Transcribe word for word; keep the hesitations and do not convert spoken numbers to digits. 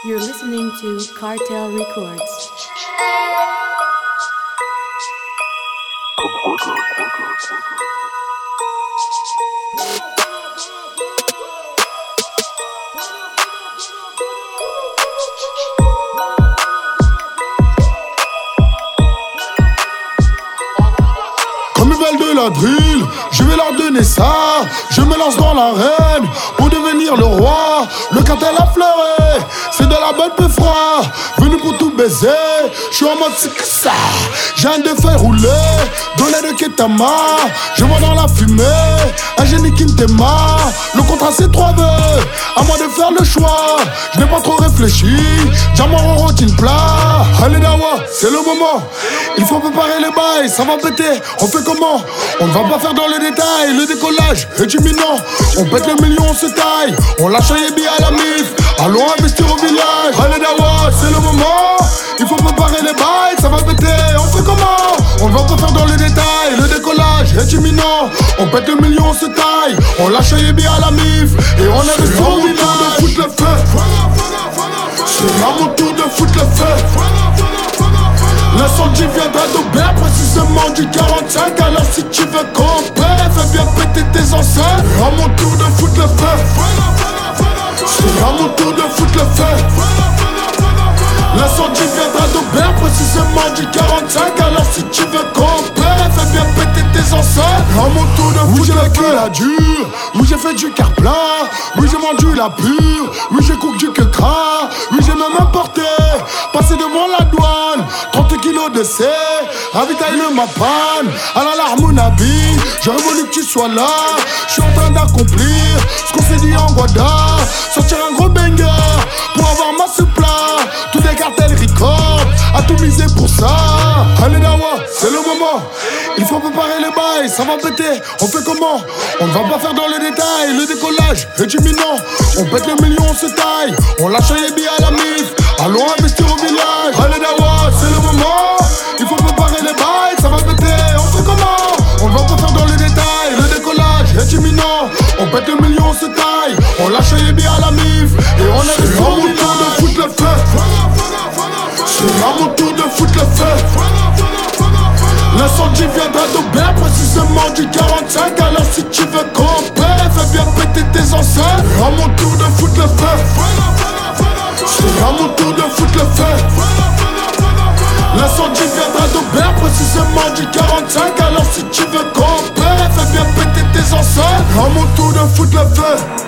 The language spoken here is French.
You're listening to Cartel Records. Comme ils veulent de la drill, je vais leur donner ça. Je me lance dans l'arène pour devenir le roi. Le cartel a fleuré, c'est de la bonne peu froid. Venu pour tout baiser, je suis en mode c'est que ça. J'ai un de fer roulé, donné de Ketama. Je vois dans la fumée, un génie qui me démarre. Le contrat c'est trois vœux, à moi de faire le choix. Je n'ai pas trop réfléchi, diamant en routine plat. Allez Dawa, c'est le moment. Il faut préparer les bails, ça va péter. On fait comment? On ne va pas faire dans les détails. Le décollage est imminent. On pète le million, on se taille. On lâche un yébi à la mif. Allons investir au village. Allez Dawa, c'est le moment. Il faut préparer les bails, ça va péter. On fait comment? On ne va pas faire dans les détails. Le décollage est imminent. On pète le million, on se taille. On lâche un yébi à la mif. Et on investit au village. De foutre le feu. C'est à mon tour de foutre le feu. L'incendie viendra d'Aubert, précisément du quarante-cinq. Alors si tu veux camper, fais bien péter tes enceintes. À mon tour de foutre le feu. C'est à mon tour de foutre le feu. L'incendie viendra d'Aubert, précisément du quarante-cinq. Alors si tu veux camper, fais bien péter tes enceintes. À mon tour de foutre le feu. La dure, oui j'ai fait du car plat. Oui j'ai vendu la pure. Oui j'ai cook du que gras. Oui j'ai même importé. Passé devant la douane, trente kilos de C, ravitaille le ma panne. À la larme habit, j'aurais voulu que tu sois là. Je suis en train d'accomplir ce qu'on s'est dit en Guada. Sortir un gros banger pour avoir ma suppla. Tous les cartels record, à tout miser pour ça. Allez Dawa, c'est le moment. Il faut préparer les bails, ça va péter. On fait comment? On ne va pas faire dans les détails. Le décollage est imminent. On pète le million, on se taille. On lâche un yébi à la mif. Allons investir au village. Allez Dawa, c'est le moment. Il faut préparer les bails, ça va péter. On fait comment? On ne va pas faire dans les détails. Le décollage est imminent. On pète le million, on se taille. On lâche un yébi à la mif. Et on investit au village. C'est à mon tour de foutre le feu. C'est à mon tour de foutre le feu. L'incendie viendra d'Aubert, précisément du quarante-cinq. Alors si tu veux camper, fais bien péter tes enceintes. À mon tour de foutre le feu. C'est à mon tour de foutre le feu. L'incendie viendra d'Aubert, précisément du quarante-cinq. Alors si tu veux camper, fais bien péter tes enceintes. À mon tour de foutre le feu.